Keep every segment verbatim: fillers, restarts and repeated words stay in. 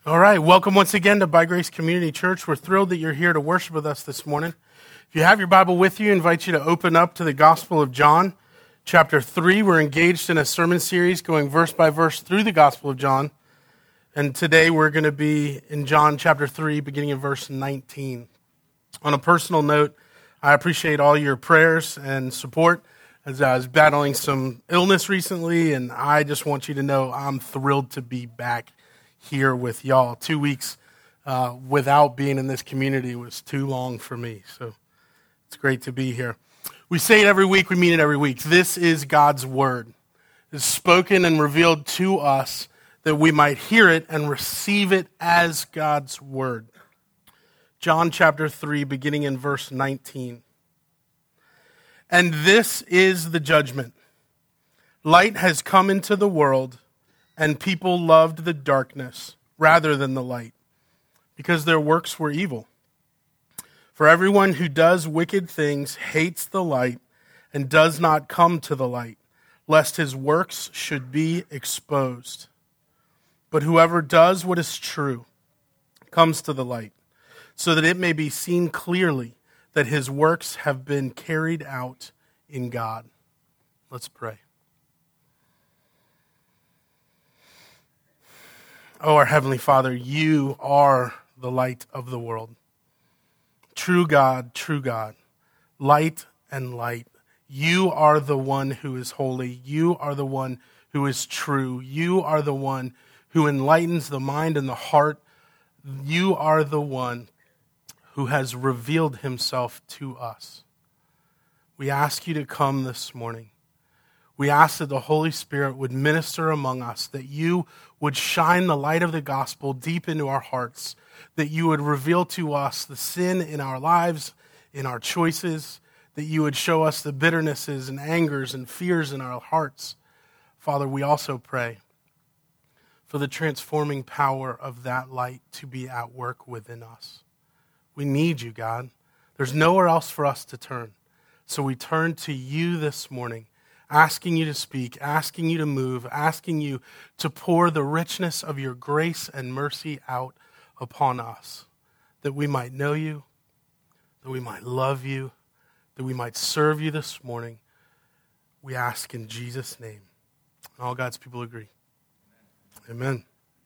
All right, welcome once again to By Grace Community Church. We're thrilled that you're here to worship with us this morning. If you have your Bible with you, I invite you to open up to the Gospel of John, chapter three. We're engaged in a sermon series going verse by verse through the Gospel of John. And today we're going to be in John chapter three, beginning in verse nineteen. On a personal note, I appreciate all your prayers and support as I was battling some illness recently, and I just want you to know I'm thrilled to be back here with y'all. Two weeks uh, without being in this community was too long for me, so it's great to be here. We say it every week, we mean it every week. This is God's word. It's spoken and revealed to us that we might hear it and receive it as God's word. John chapter three, beginning in verse nineteen. And this is the judgment. Light has come into the world, and people loved the darkness rather than the light, because their works were evil. For everyone who does wicked things hates the light and does not come to the light, lest his works should be exposed. But whoever does what is true comes to the light, so that it may be seen clearly that his works have been carried out in God. Let's pray. Oh, our Heavenly Father, you are the light of the world. True God, true God, light and light. You are the one who is holy. You are the one who is true. You are the one who enlightens the mind and the heart. You are the one who has revealed himself to us. We ask you to come this morning. We ask that the Holy Spirit would minister among us, that you would shine the light of the gospel deep into our hearts, that you would reveal to us the sin in our lives, in our choices, that you would show us the bitternesses and angers and fears in our hearts. Father, we also pray for the transforming power of that light to be at work within us. We need you, God. There's nowhere else for us to turn. So we turn to you this morning, asking you to speak, asking you to move, asking you to pour the richness of your grace and mercy out upon us, that we might know you, that we might love you, that we might serve you this morning. We ask in Jesus' name. And all God's people agree. Amen.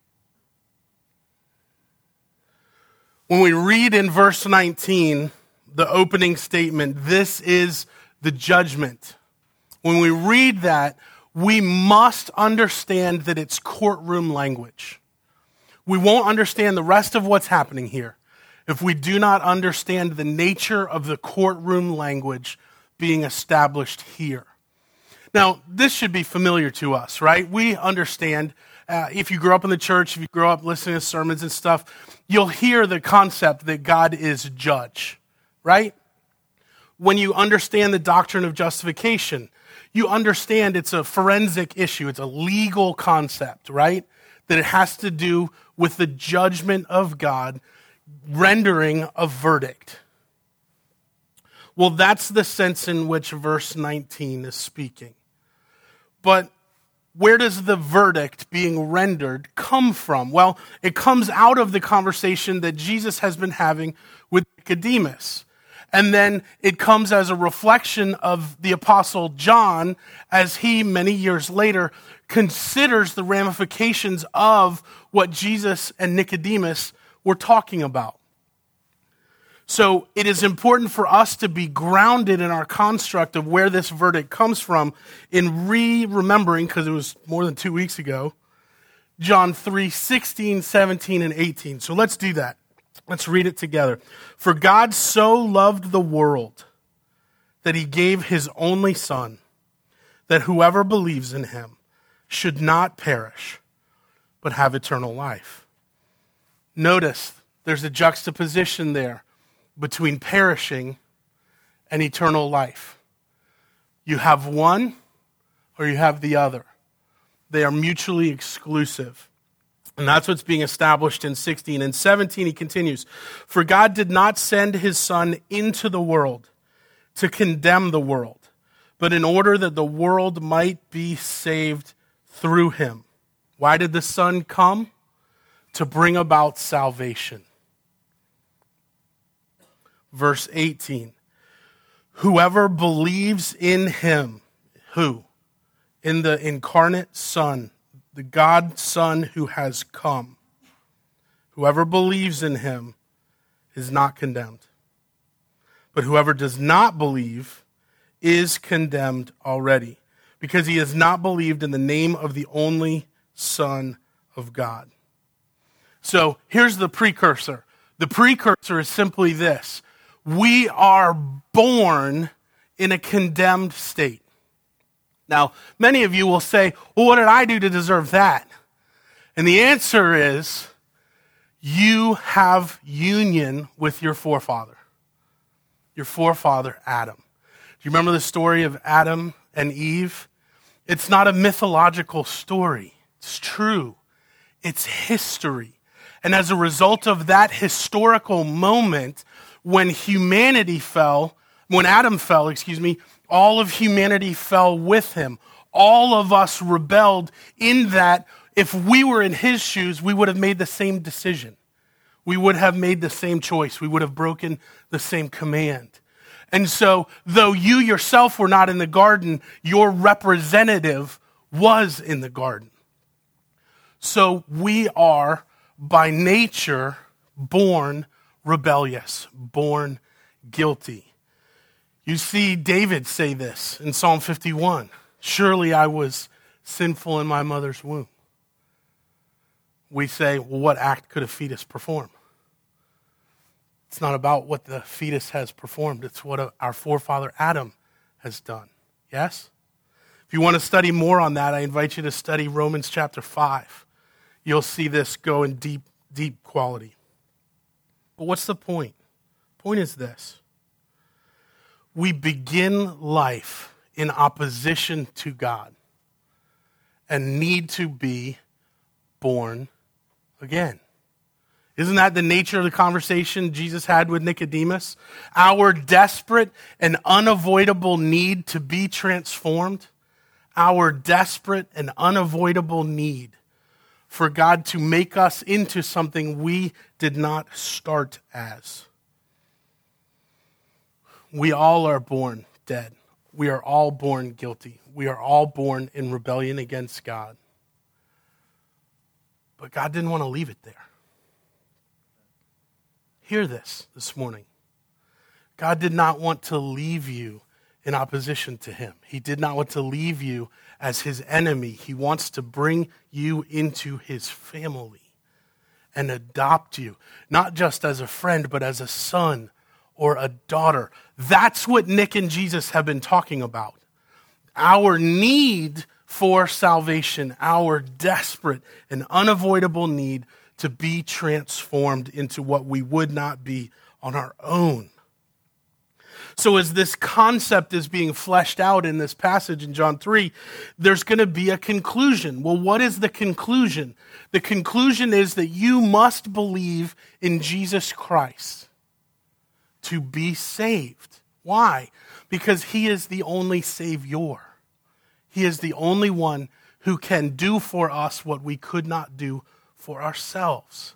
When we read in verse nineteen, the opening statement, this is the judgment. When we read that, we must understand that it's courtroom language. We won't understand the rest of what's happening here if we do not understand the nature of the courtroom language being established here. Now, this should be familiar to us, right? We understand, uh, if you grew up in the church, if you grew up listening to sermons and stuff, you'll hear the concept that God is judge, right? When you understand the doctrine of justification, you understand it's a forensic issue. It's a legal concept, right? That it has to do with the judgment of God rendering a verdict. Well, that's the sense in which verse nineteen is speaking. But where does the verdict being rendered come from? Well, it comes out of the conversation that Jesus has been having with Nicodemus. And then it comes as a reflection of the Apostle John as he, many years later, considers the ramifications of what Jesus and Nicodemus were talking about. So it is important for us to be grounded in our construct of where this verdict comes from in re-remembering, because it was more than two weeks ago, John three, sixteen, seventeen, and eighteen. So let's do that. Let's read it together. For God so loved the world that he gave his only Son, that whoever believes in him should not perish, but have eternal life. Notice there's a juxtaposition there between perishing and eternal life. You have one or you have the other. They are mutually exclusive. And that's what's being established in sixteen. And seventeen, he continues, for God did not send his Son into the world to condemn the world, but in order that the world might be saved through him. Why did the Son come? to bring about salvation. Verse eighteen, whoever believes in him, who? In the incarnate Son, the God Son who has come. Whoever believes in him is not condemned. But whoever does not believe is condemned already, because he has not believed in the name of the only Son of God. So here's the precursor. The precursor is simply this. We are born in a condemned state. Now, many of you will say, well, what did I do to deserve that? And the answer is, you have union with your forefather. Your forefather, Adam. Do you remember the story of Adam and Eve? It's not a mythological story. It's true. It's history. And as a result of that historical moment, when humanity fell, when Adam fell, excuse me, all of humanity fell with him. All of us rebelled in that if we were in his shoes, we would have made the same decision. We would have made the same choice. We would have broken the same command. And so, though you yourself were not in the garden, your representative was in the garden. So we are, by nature, born rebellious, born guilty. You see David say this in Psalm fifty-one. Surely I was sinful in my mother's womb. We say, well, what act could a fetus perform? It's not about what the fetus has performed. It's what our forefather Adam has done. Yes? If you want to study more on that, I invite you to study Romans chapter five. You'll see this go in deep, deep quality. But what's the point? The point is this. We begin life in opposition to God and need to be born again. Isn't that the nature of the conversation Jesus had with Nicodemus? Our desperate and unavoidable need to be transformed. Our desperate and unavoidable need for God to make us into something we did not start as. We all are born dead. We are all born guilty. We are all born in rebellion against God. But God didn't want to leave it there. Hear this this morning. God did not want to leave you in opposition to him. He did not want to leave you as his enemy. He wants to bring you into his family and adopt you, not just as a friend, but as a son or a daughter. That's what Nick and Jesus have been talking about. Our need for salvation, our desperate and unavoidable need to be transformed into what we would not be on our own. So as this concept is being fleshed out in this passage in John three, there's going to be a conclusion. Well, what is the conclusion? The conclusion is that you must believe in Jesus Christ to be saved. Why? Because he is the only Savior. He is the only one who can do for us what we could not do for ourselves.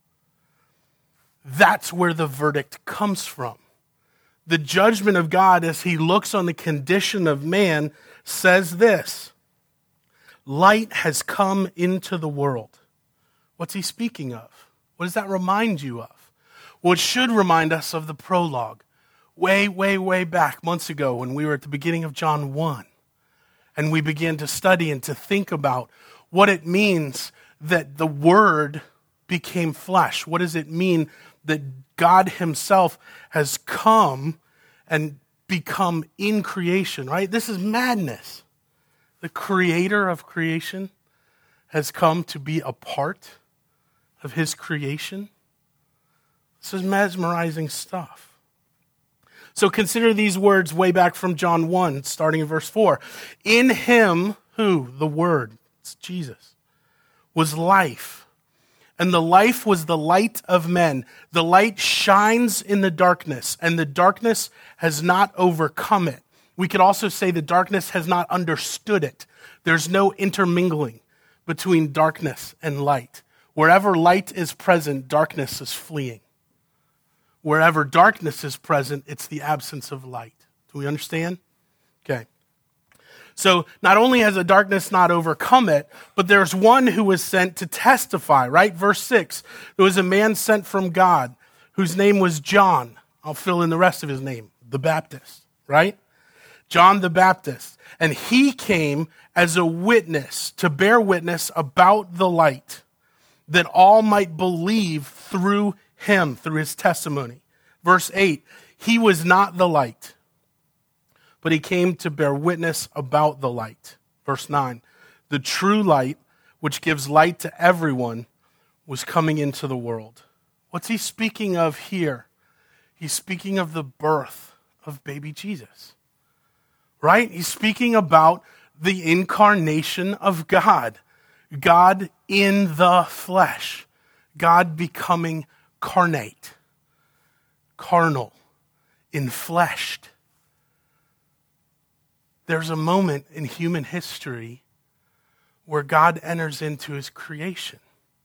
That's where the verdict comes from. The judgment of God as he looks on the condition of man says this: light has come into the world. What's he speaking of? What does that remind you of? Well, it should remind us of the prologue. Way, way, way back months ago when we were at the beginning of John one. And we began to study and to think about what it means that the Word became flesh. What does it mean that God himself has come and become in creation, right? This is madness. The creator of creation has come to be a part of his creation. This is mesmerizing stuff. So consider these words way back from John one, starting in verse four. In him, who? The Word, it's Jesus, was life. And the life was the light of men. The light shines in the darkness, and the darkness has not overcome it. We could also say the darkness has not understood it. There's no intermingling between darkness and light. Wherever light is present, darkness is fleeing. Wherever darkness is present, it's the absence of light. Do we understand? Okay. So not only has the darkness not overcome it, but there's one who was sent to testify, right? Verse six, there was a man sent from God whose name was John. I'll fill in the rest of his name, the Baptist, right? John the Baptist. And he came as a witness to bear witness about the light, that all might believe through him, through his testimony. Verse eight, he was not the light, but he came to bear witness about the light. Verse nine, the true light, which gives light to everyone, was coming into the world. What's he speaking of here? He's speaking of the birth of baby Jesus, right? He's speaking about the incarnation of God. God in the flesh. God becoming carnate, carnal, enfleshed. There's a moment in human history where God enters into his creation.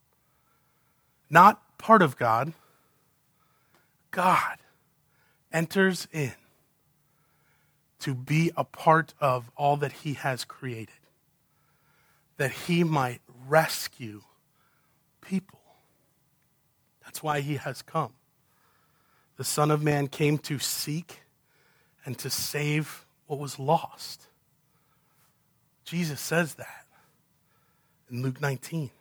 Not part of God. God enters in to be a part of all that he has created, that he might rescue people. That's why he has come. The Son of Man came to seek and to save what was lost. Jesus says that in Luke nineteen.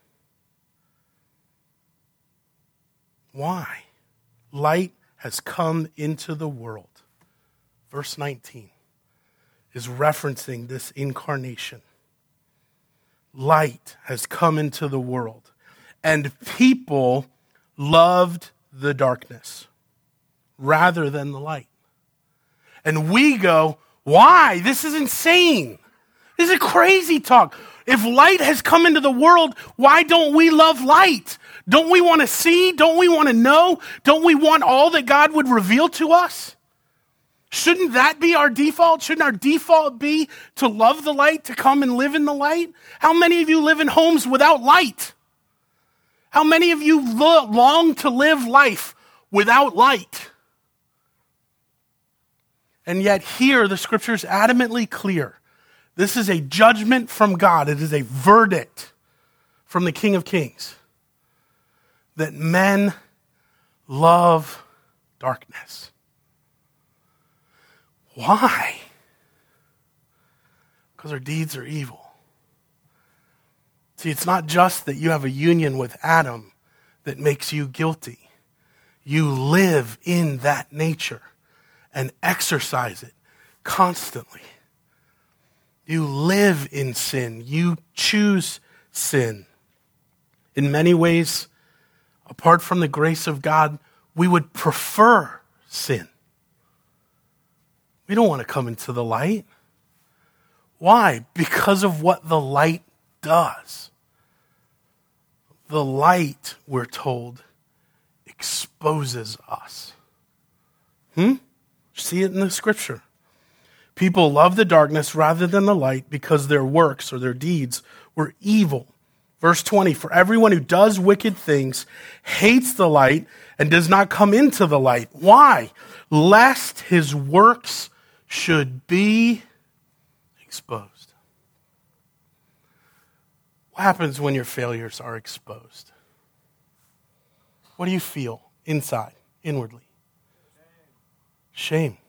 Why? Light has come into the world. Verse nineteen is referencing this incarnation. Light has come into the world, and people loved the darkness rather than the light. And we go, why? This is insane. This is crazy talk. If light has come into the world, why don't we love light? Don't we want to see? Don't we want to know? Don't we want all that God would reveal to us? Shouldn't that be our default? Shouldn't our default be to love the light, to come and live in the light? How many of you live in homes without light? How many of you lo- long to live life without light? And yet here the scripture is adamantly clear. This is a judgment from God. It is a verdict from the King of Kings that men love darkness. Why? Because our deeds are evil. See, it's not just that you have a union with Adam that makes you guilty. You live in that nature and exercise it constantly. You live in sin. You choose sin. In many ways, apart from the grace of God, we would prefer sin. We don't want to come into the light. Why? Because of what the light does. The light, we're told, exposes us. Hmm? See it in the scripture. People love the darkness rather than the light because their works or their deeds were evil. Verse twenty, for everyone who does wicked things hates the light and does not come into the light. Why? Lest his works should be exposed. What happens when your failures are exposed? What do you feel inside, inwardly? Shame.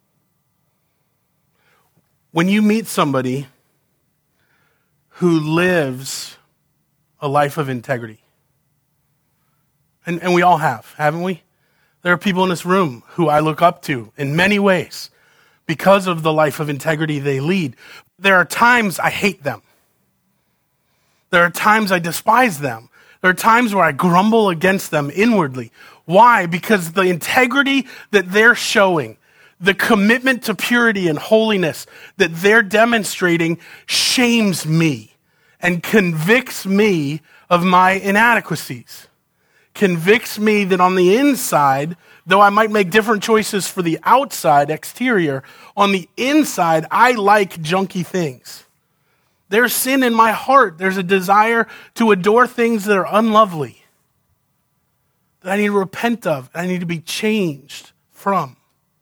When you meet somebody who lives a life of integrity, and, and we all have, haven't we? There are people in this room who I look up to in many ways because of the life of integrity they lead. There are times I hate them. There are times I despise them. There are times where I grumble against them inwardly. Why? Because the integrity that they're showing, the commitment to purity and holiness that they're demonstrating shames me and convicts me of my inadequacies. Convicts me that on the inside, though I might make different choices for the outside, exterior, on the inside, I like junky things. There's sin in my heart. There's a desire to adore things that are unlovely, that I need to repent of, and I need to be changed from.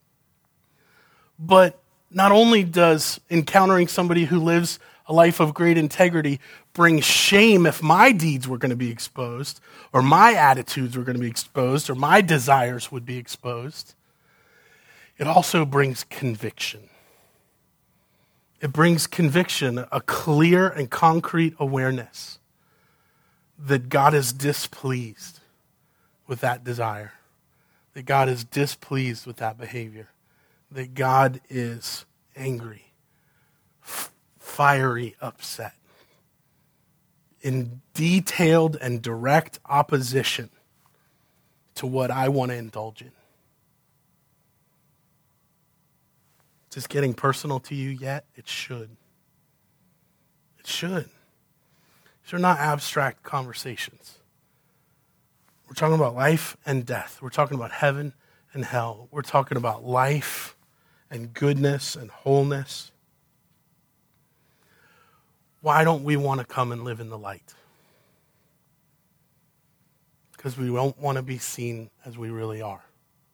But not only does encountering somebody who lives a life of great integrity bring shame if my deeds were going to be exposed, or my attitudes were going to be exposed, or my desires would be exposed, it also brings conviction. It brings conviction, a clear and concrete awareness that God is displeased with that desire, that God is displeased with that behavior, that God is angry, f- fiery upset, in detailed and direct opposition to what I want to indulge in. Is this getting personal to you yet? It should. It should. These are not abstract conversations. We're talking about life and death. We're talking about heaven and hell. We're talking about life and goodness and wholeness. Why don't we want to come and live in the light? Because we don't want to be seen as we really are.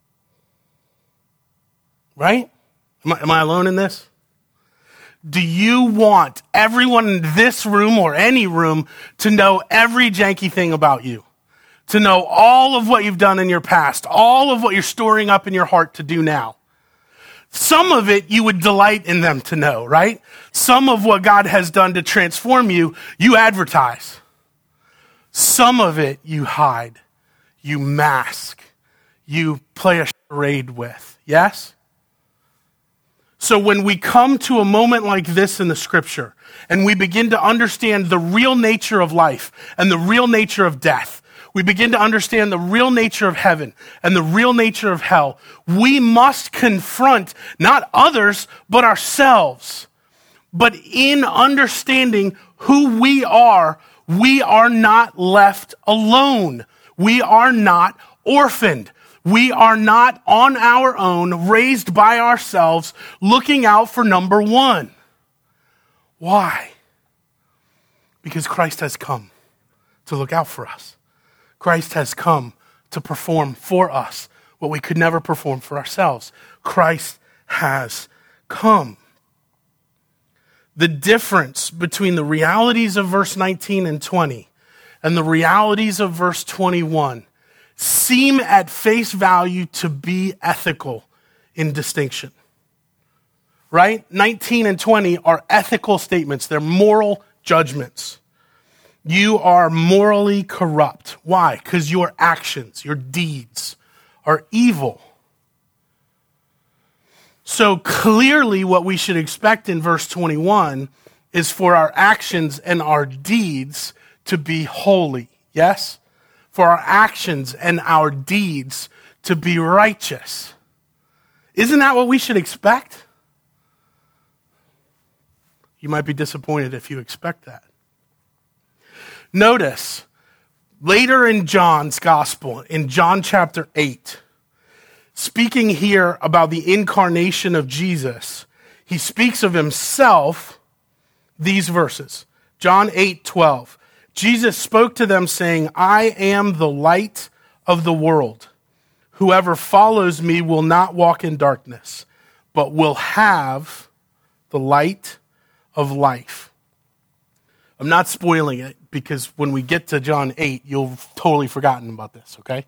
Right? Am I, am I alone in this? Do you want everyone in this room or any room to know every janky thing about you? To know all of what you've done in your past, all of what you're storing up in your heart to do now? Some of it you would delight in them to know, right? Some of what God has done to transform you, you advertise. Some of it you hide, you mask, you play a charade with. Yes? So when we come to a moment like this in the scripture, and we begin to understand the real nature of life and the real nature of death, we begin to understand the real nature of heaven and the real nature of hell, we must confront not others, but ourselves. But in understanding who we are, we are not left alone. We are not orphaned. We are not on our own, raised by ourselves, looking out for number one. Why? Because Christ has come to look out for us. Christ has come to perform for us what we could never perform for ourselves. Christ has come. The difference between the realities of verse nineteen and twenty and the realities of verse twenty-one seem at face value to be ethical in distinction. Right? nineteen and twenty are ethical statements. They're moral judgments. You are morally corrupt. Why? Because your actions, your deeds are evil. So clearly what we should expect in verse twenty-one is for our actions and our deeds to be holy. Yes? For our actions and our deeds to be righteous. Isn't that what we should expect? You might be disappointed if you expect that. Notice, later in John's gospel, in John chapter eight, speaking here about the incarnation of Jesus, he speaks of himself, these verses. John eight twelve. Jesus spoke to them saying, I am the light of the world. Whoever follows me will not walk in darkness, but will have the light of life. I'm not spoiling it because when we get to John eight, you'll have totally forgotten about this, okay?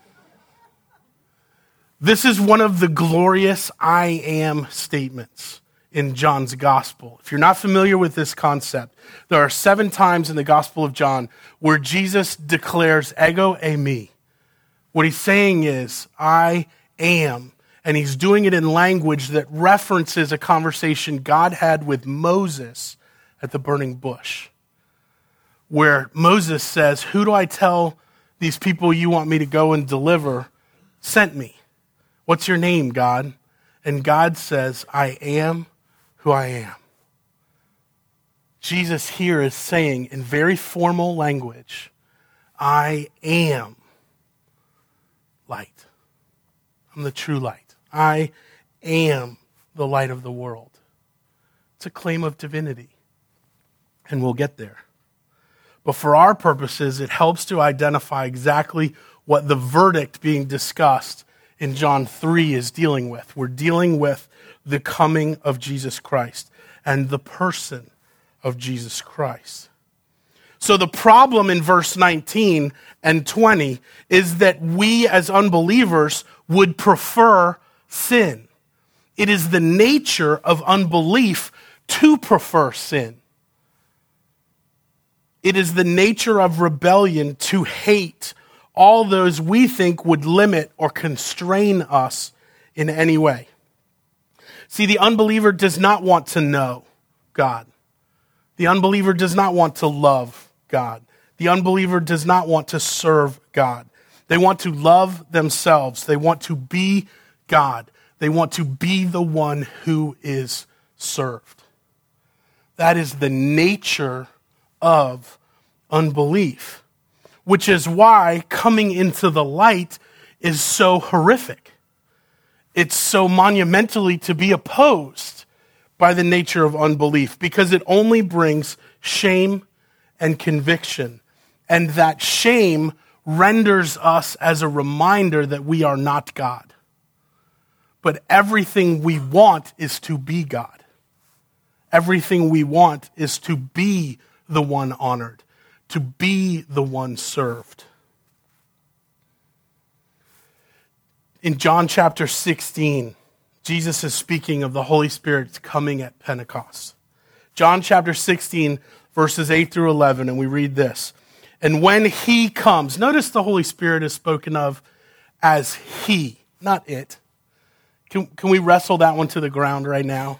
This is one of the glorious I am statements in John's gospel. If you're not familiar with this concept, there are seven times in the Gospel of John where Jesus declares ego eimi. What he's saying is, I am. And he's doing it in language that references a conversation God had with Moses at the burning bush, where Moses says, who do I tell these people you want me to go and deliver sent me? What's your name, God? And God says, I am who I am. Jesus here is saying in very formal language, I am light. I'm the true light. I am the light of the world. It's a claim of divinity. and we'll get there. But for our purposes, it helps to identify exactly what the verdict being discussed in John three is dealing with. We're dealing with the coming of Jesus Christ and the person of Jesus Christ. So the problem in verse nineteen and twenty is that we as unbelievers would prefer sin. It is the nature of unbelief to prefer sin. It is the nature of rebellion to hate all those we think would limit or constrain us in any way. See, the unbeliever does not want to know God. The unbeliever does not want to love God. The unbeliever does not want to serve God. They want to love themselves. They want to be God. They want to be the one who is served. That is the nature of unbelief, which is why coming into the light is so horrific. It's so monumentally to be opposed by the nature of unbelief, because it only brings shame and conviction. And that shame renders us as a reminder that we are not God. But everything we want is to be God. Everything we want is to be the one honored, to be the one served. In John chapter sixteen, Jesus is speaking of the Holy Spirit coming at Pentecost. John chapter sixteen, verses eight through eleven, and we read this. And when he comes, notice the Holy Spirit is spoken of as he, not it. Can, can we wrestle that one to the ground right now?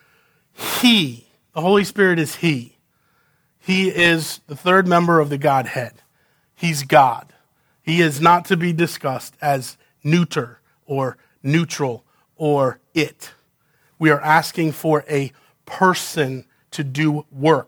He, the Holy Spirit is he. He is the third member of the Godhead. He's God. He is not to be discussed as neuter or neutral or it. We are asking for a person to do work.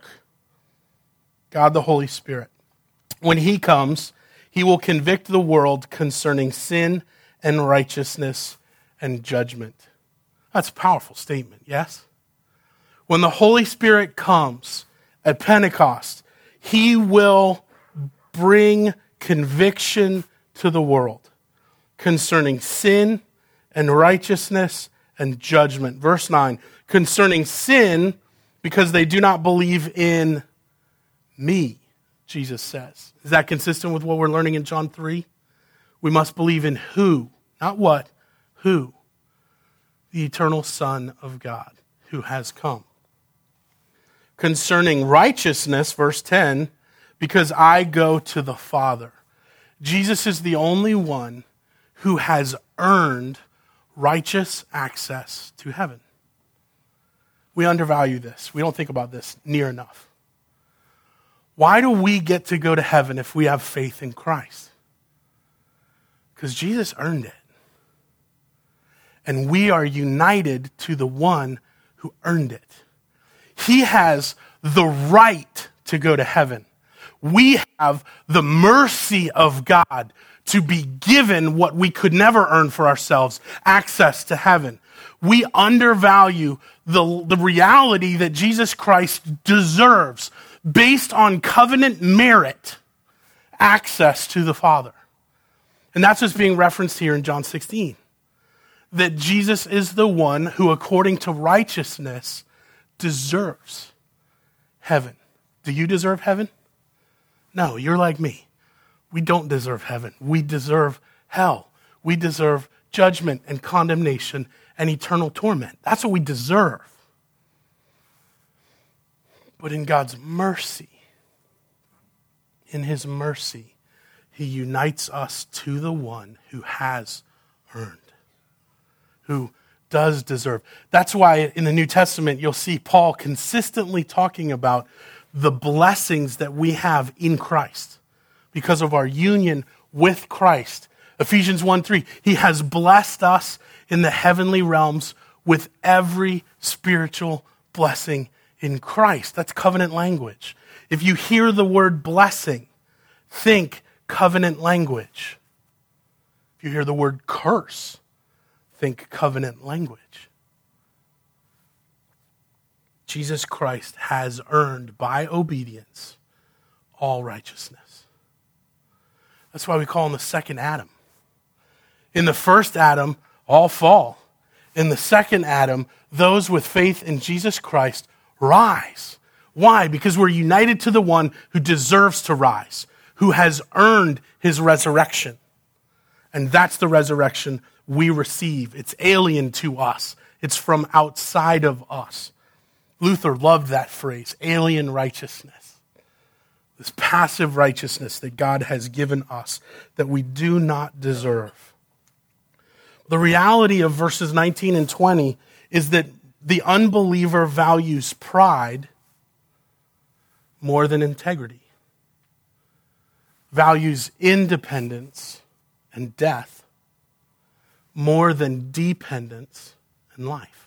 God the Holy Spirit. When he comes, he will convict the world concerning sin and righteousness and judgment. That's a powerful statement, yes? When the Holy Spirit comes at Pentecost, he will bring conviction to the world concerning sin and righteousness and judgment. Verse nine, concerning sin, because they do not believe in me, Jesus says. Is that consistent with what we're learning in John three? We must believe in who, not what, who? The eternal Son of God who has come. Concerning righteousness, verse ten, because I go to the Father. Jesus is the only one who has earned righteous access to heaven. We undervalue this. We don't think about this near enough. Why do we get to go to heaven if we have faith in Christ? Because Jesus earned it. And we are united to the one who earned it. He has the right to go to heaven. We have the mercy of God to be given what we could never earn for ourselves, access to heaven. We undervalue the, the reality that Jesus Christ deserves, based on covenant merit, access to the Father. And that's what's being referenced here in John sixteen. That Jesus is the one who, according to righteousness, deserves heaven. Do you deserve heaven? No, you're like me. We don't deserve heaven. We deserve hell. We deserve judgment and condemnation and eternal torment. That's what we deserve. But in God's mercy, in his mercy, he unites us to the one who has earned, who does deserve. That's why in the New Testament, you'll see Paul consistently talking about the blessings that we have in Christ because of our union with Christ. Ephesians one three, he has blessed us in the heavenly realms with every spiritual blessing in Christ. That's covenant language. If you hear the word blessing, think covenant language. If you hear the word curse, think covenant language. Jesus Christ has earned by obedience all righteousness. That's why we call him the second Adam. In the first Adam, all fall. In the second Adam, those with faith in Jesus Christ rise. Why? Because we're united to the one who deserves to rise, who has earned his resurrection. And that's the resurrection we receive. It's alien to us. It's from outside of us. Luther loved that phrase, alien righteousness. This passive righteousness that God has given us that we do not deserve. The reality of verses nineteen and twenty is that the unbeliever values pride more than integrity, values independence and death more than dependence and life.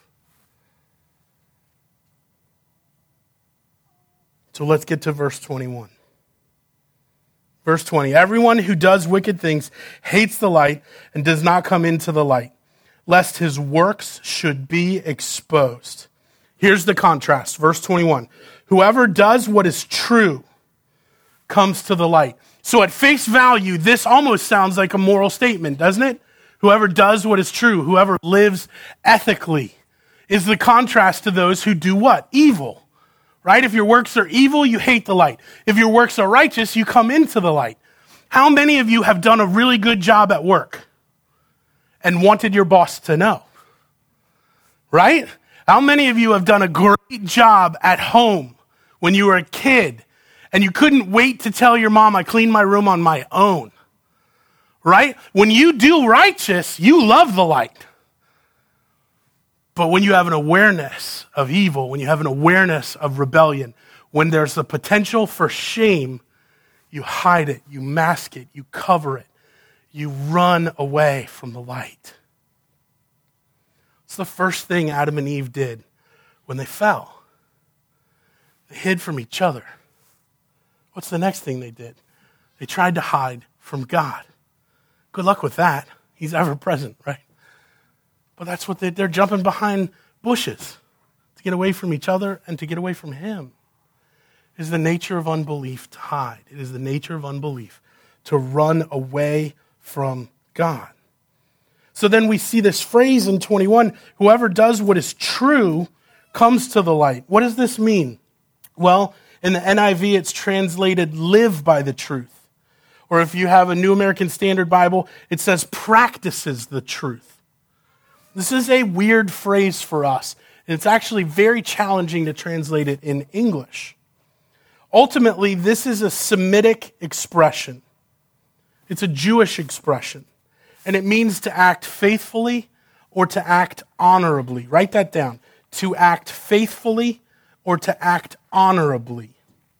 So let's get to verse twenty-one. Verse twenty, everyone who does wicked things hates the light and does not come into the light, lest his works should be exposed. Here's the contrast, verse twenty-one. Whoever does what is true comes to the light. So at face value, this almost sounds like a moral statement, doesn't it? Whoever does what is true, whoever lives ethically, is the contrast to those who do what? Evil. Right? If your works are evil, you hate the light. If your works are righteous, you come into the light. How many of you have done a really good job at work and wanted your boss to know? Right? How many of you have done a great job at home when you were a kid and you couldn't wait to tell your mom, I cleaned my room on my own? Right? When you do righteous, you love the light. But when you have an awareness of evil, when you have an awareness of rebellion, when there's the potential for shame, you hide it, you mask it, you cover it, you run away from the light. It's the first thing Adam and Eve did when they fell. They hid from each other. What's the next thing they did? They tried to hide from God. Good luck with that. He's ever present, right? But that's what they, they're jumping behind bushes to get away from each other and to get away from him. It is the nature of unbelief to hide. It is the nature of unbelief to run away from God. So then we see this phrase in twenty-one, whoever does what is true comes to the light. What does this mean? Well, in the N I V, it's translated live by the truth. Or if you have a New American Standard Bible, it says practices the truth. This is a weird phrase for us. And it's actually very challenging to translate it in English. Ultimately, this is a Semitic expression. It's a Jewish expression. And it means to act faithfully or to act honorably. Write that down. To act faithfully or to act honorably.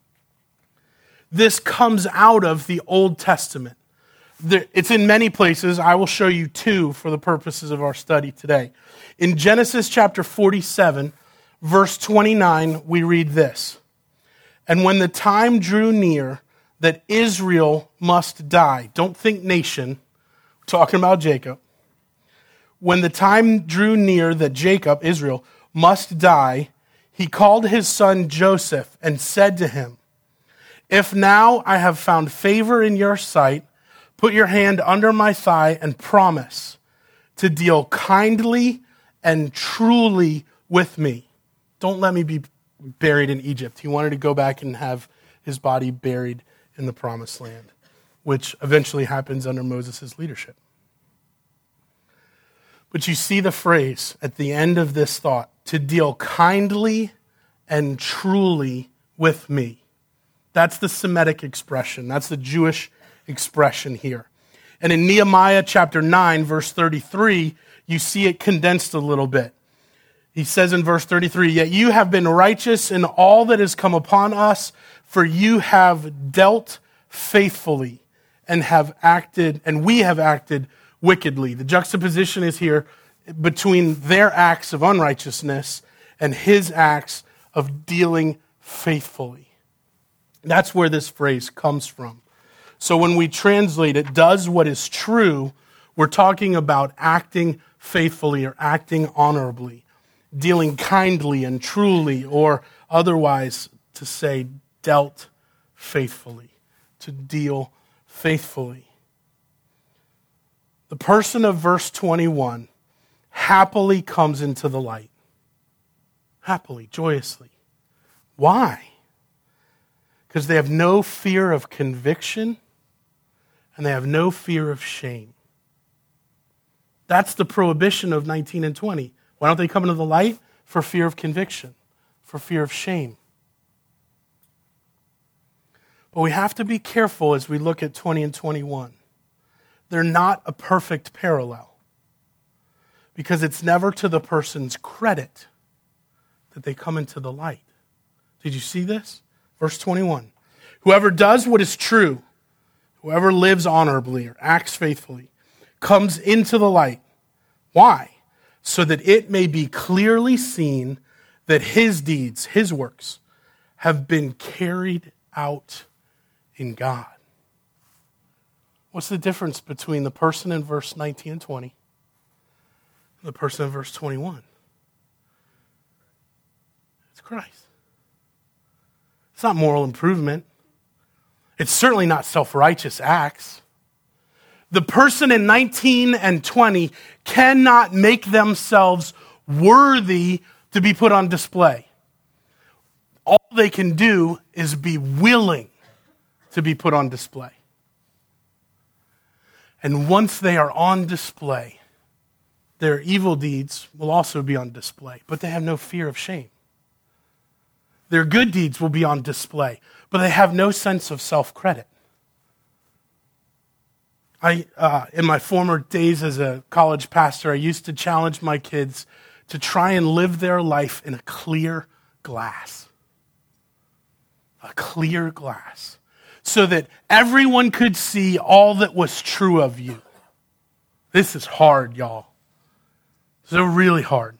This comes out of the Old Testament. It's in many places. I will show you two for the purposes of our study today. In Genesis chapter forty-seven, verse twenty-nine, we read this. And when the time drew near that Israel must die, don't think nation, we're talking about Jacob. When the time drew near that Jacob, Israel, must die, he called his son Joseph and said to him, if now I have found favor in your sight, put your hand under my thigh and promise to deal kindly and truly with me. Don't let me be buried in Egypt. He wanted to go back and have his body buried in the promised land, which eventually happens under Moses' leadership. But you see the phrase at the end of this thought, to deal kindly and truly with me. That's the Semitic expression. That's the Jewish expression here. And in Nehemiah chapter nine, verse thirty-three, you see it condensed a little bit. He says in verse thirty-three, yet you have been righteous in all that has come upon us, for you have dealt faithfully and have acted, and we have acted wickedly. The juxtaposition is here between their acts of unrighteousness and his acts of dealing faithfully. That's where this phrase comes from. So when we translate it, does what is true, we're talking about acting faithfully or acting honorably. dealing kindly and truly, or otherwise to say dealt faithfully, to deal faithfully. The person of verse twenty-one happily comes into the light. Happily, joyously. Why? Because they have no fear of conviction and they have no fear of shame. That's the prohibition of nineteen and twenty. Why don't they come into the light? For fear of conviction, for fear of shame. But we have to be careful as we look at twenty and twenty-one. They're not a perfect parallel because it's never to the person's credit that they come into the light. Did you see this? Verse twenty-one. Whoever does what is true, whoever lives honorably or acts faithfully, comes into the light. Why? So that it may be clearly seen that his deeds, his works, have been carried out in God. What's the difference between the person in verse nineteen and twenty and the person in verse twenty-one? It's Christ. It's not moral improvement. It's certainly not self-righteous acts. The person in nineteen and twenty cannot make themselves worthy to be put on display. All they can do is be willing to be put on display. And once they are on display, their evil deeds will also be on display, but they have no fear of shame. Their good deeds will be on display, but they have no sense of self-credit. I, uh, in my former days as a college pastor, I used to challenge my kids to try and live their life in a clear glass. A clear glass. So that everyone could see all that was true of you. This is hard, y'all. This is really hard.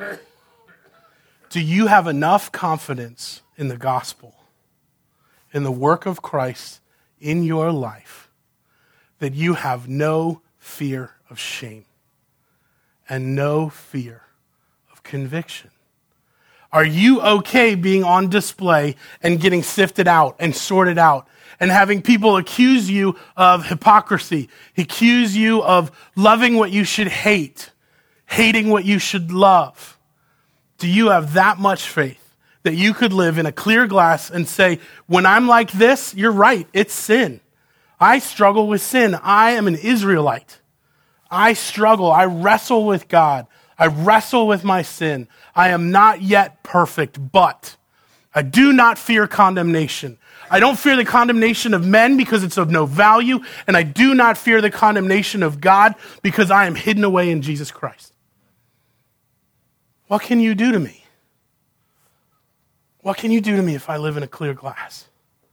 Do you have enough confidence in the gospel, in the work of Christ in your life, that you have no fear of shame and no fear of conviction? Are you okay being on display and getting sifted out and sorted out and having people accuse you of hypocrisy, accuse you of loving what you should hate, hating what you should love? Do you have that much faith that you could live in a clear glass and say, when I'm like this, you're right, it's sin. I struggle with sin. I am an Israelite. I struggle. I wrestle with God. I wrestle with my sin. I am not yet perfect, but I do not fear condemnation. I don't fear the condemnation of men because it's of no value, and I do not fear the condemnation of God because I am hidden away in Jesus Christ. What can you do to me? What can you do to me if I live in a clear glass?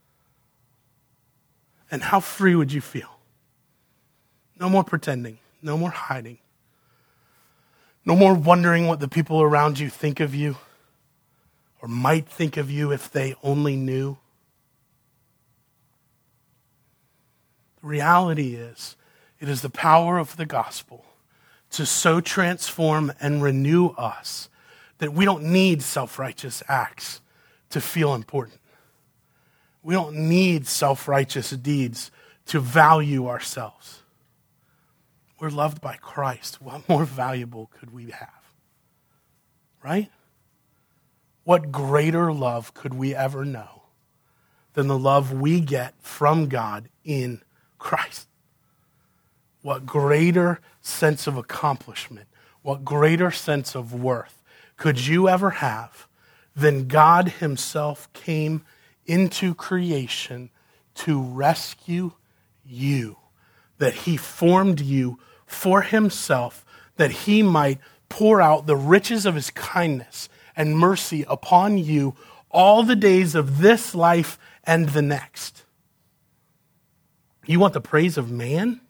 And how free would you feel? No more pretending. No more hiding. No more wondering what the people around you think of you or might think of you if they only knew. The reality is, it is the power of the gospel to so transform and renew us that we don't need self-righteous acts to feel important. We don't need self-righteous deeds to value ourselves. We're loved by Christ. What more valuable could we have? Right? What greater love could we ever know than the love we get from God in Christ? What greater sense of accomplishment, what greater sense of worth could you ever have than God himself came into creation to rescue you, that he formed you for himself, that he might pour out the riches of his kindness and mercy upon you all the days of this life and the next. You want the praise of man?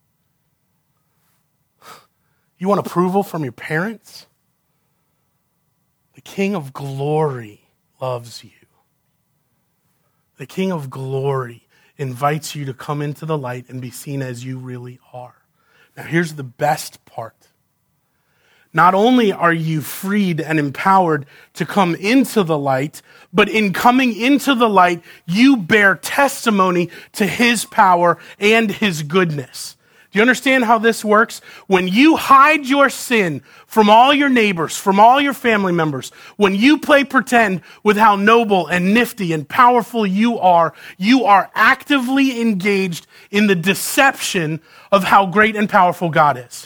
You want approval from your parents? The King of glory loves you. The King of glory invites you to come into the light and be seen as you really are. Now here's the best part. not only are you freed and empowered to come into the light, but in coming into the light, you bear testimony to his power and his goodness. Do you understand how this works? When you hide your sin from all your neighbors, from all your family members, when you play pretend with how noble and nifty and powerful you are, you are actively engaged in the deception of how great and powerful God is.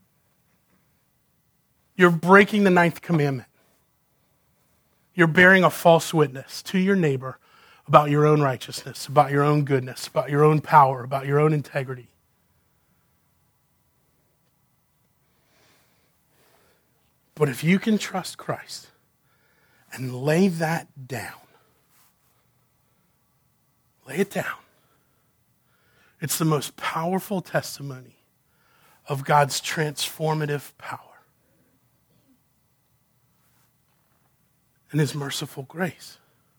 You're breaking the ninth commandment. You're bearing a false witness to your neighbor about your own righteousness, about your own goodness, about your own power, about your own integrity. But if you can trust Christ and lay that down, lay it down, it's the most powerful testimony of God's transformative power and his merciful grace.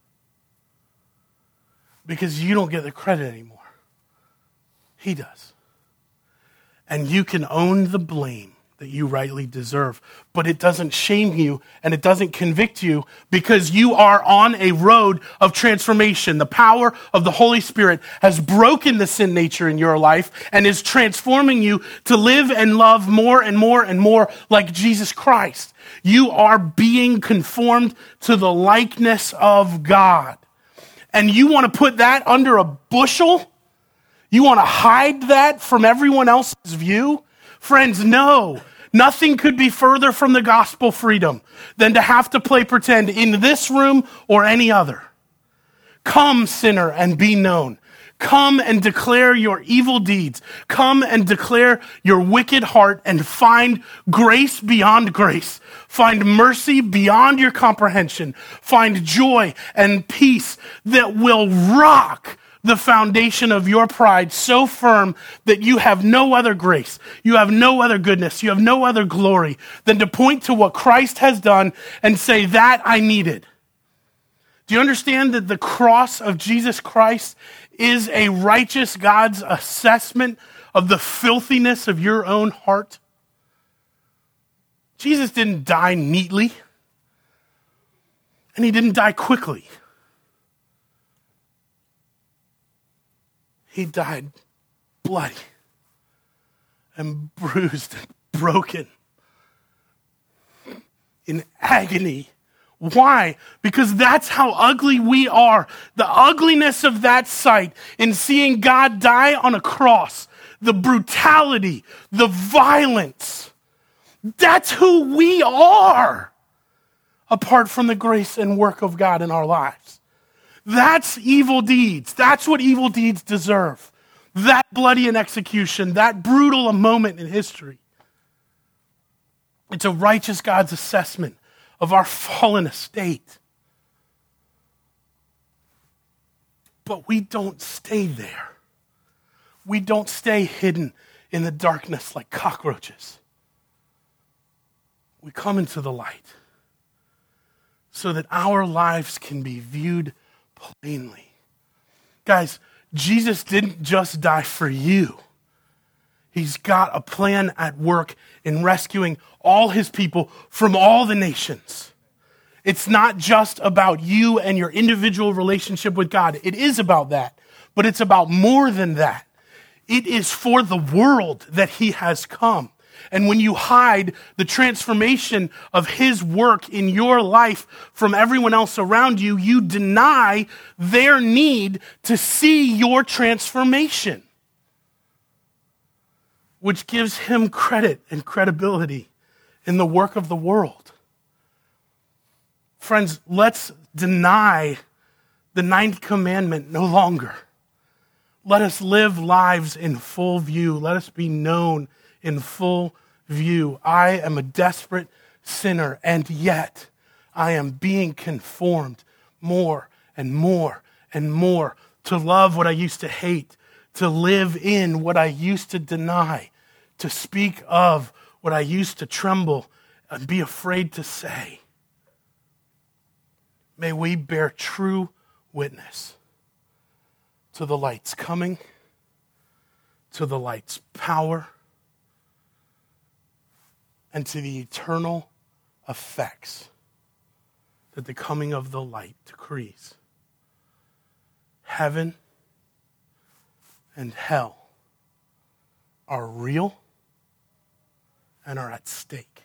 Because you don't get the credit anymore. He does. And you can own the blame that you rightly deserve. But it doesn't shame you and it doesn't convict you because you are on a road of transformation. The power of the Holy Spirit has broken the sin nature in your life and is transforming you to live and love more and more and more like Jesus Christ. You are being conformed to the likeness of God. And you want to put that under a bushel? You want to hide that from everyone else's view? Friends, no. Nothing could be further from the gospel freedom than to have to play pretend in this room or any other. Come, sinner, and be known. Come and declare your evil deeds. Come and declare your wicked heart and find grace beyond grace. Find mercy beyond your comprehension. Find joy and peace that will rock the foundation of your pride so firm that you have no other grace, you have no other goodness, you have no other glory than to point to what Christ has done and say, that I needed. Do you understand that the cross of Jesus Christ is a righteous God's assessment of the filthiness of your own heart? Jesus didn't die neatly, and he didn't die quickly. He died bloody and bruised and broken in agony. Why? Because that's how ugly we are. The ugliness of that sight in seeing God die on a cross, the brutality, the violence, that's who we are apart from the grace and work of God in our lives. That's evil deeds. That's what evil deeds deserve. That bloody an execution, that brutal a moment in history. It's a righteous God's assessment of our fallen estate. But we don't stay there. We don't stay hidden in the darkness like cockroaches. We come into the light so that our lives can be viewed plainly. Guys, Jesus didn't just die for you. He's got a plan at work in rescuing all his people from all the nations. It's not just about you and your individual relationship with God. It is about that, but it's about more than that. It is for the world that he has come. And when you hide the transformation of his work in your life from everyone else around you, you deny their need to see your transformation, which gives him credit and credibility in the work of the world. Friends, let's deny the ninth commandment no longer. Let us live lives in full view. Let us be known in full view. I am a desperate sinner, and yet I am being conformed more and more and more to love what I used to hate, to live in what I used to deny, to speak of what I used to tremble and be afraid to say. May we bear true witness to the light's coming, to the light's power, and to the eternal effects that the coming of the light decrees. Heaven and hell are real and are at stake.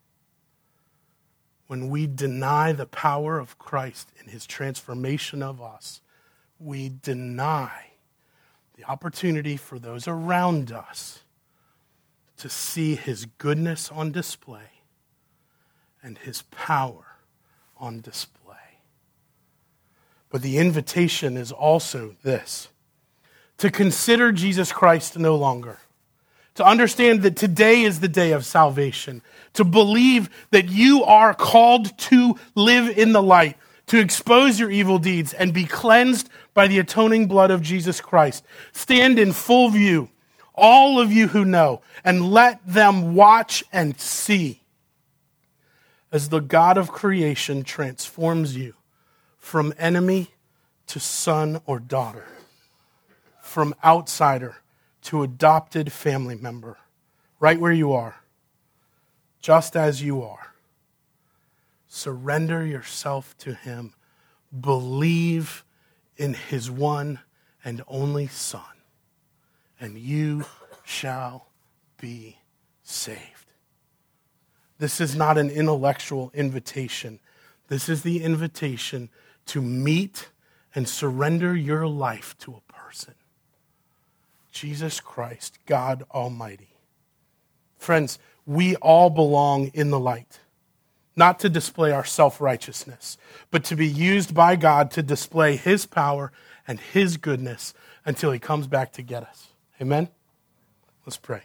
When we deny the power of Christ in his transformation of us, we deny the opportunity for those around us to see his goodness on display and his power on display. But the invitation is also this: to consider Jesus Christ no longer, to understand that today is the day of salvation, to believe that you are called to live in the light, to expose your evil deeds and be cleansed by the atoning blood of Jesus Christ. Stand in full view, all of you who know, and let them watch and see as the God of creation transforms you from enemy to son or daughter, from outsider to adopted family member, right where you are, just as you are. Surrender yourself to him. Believe in his one and only Son, and you shall be saved. This is not an intellectual invitation. This is the invitation to meet and surrender your life to a person. Jesus Christ, God Almighty. Friends, we all belong in the light, not to display our self-righteousness, but to be used by God to display his power and his goodness until he comes back to get us. Amen? Let's pray.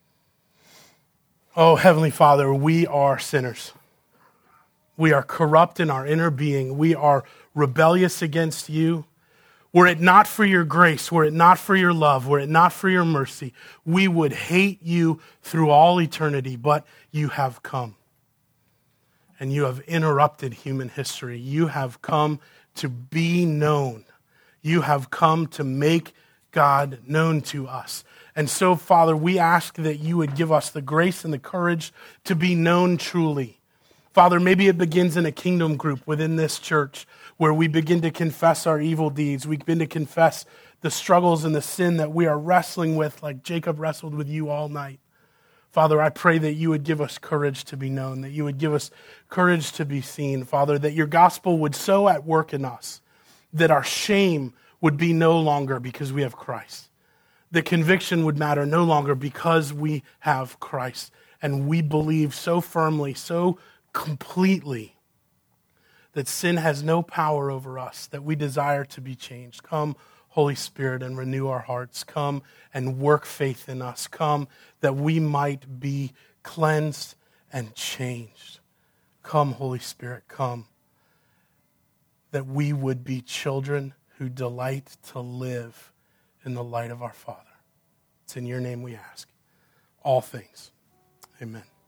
Oh, Heavenly Father, we are sinners. We are corrupt in our inner being. We are rebellious against you. Were it not for your grace, were it not for your love, were it not for your mercy, we would hate you through all eternity, but you have come. And you have interrupted human history. You have come to be known. You have come to make God known to us. And so, Father, we ask that you would give us the grace and the courage to be known truly. Father, maybe it begins in a kingdom group within this church where we begin to confess our evil deeds. We begin to confess the struggles and the sin that we are wrestling with, like Jacob wrestled with you all night. Father, I pray that you would give us courage to be known, that you would give us courage to be seen. Father, that your gospel would so at work in us that our shame would be no longer because we have Christ. The conviction would matter no longer because we have Christ. And we believe so firmly, so completely that sin has no power over us, that we desire to be changed. Come, Holy Spirit, and renew our hearts. Come and work faith in us. Come that we might be cleansed and changed. Come, Holy Spirit, come. That we would be children who delight to live in the light of our Father. It's in your name we ask. All things. Amen.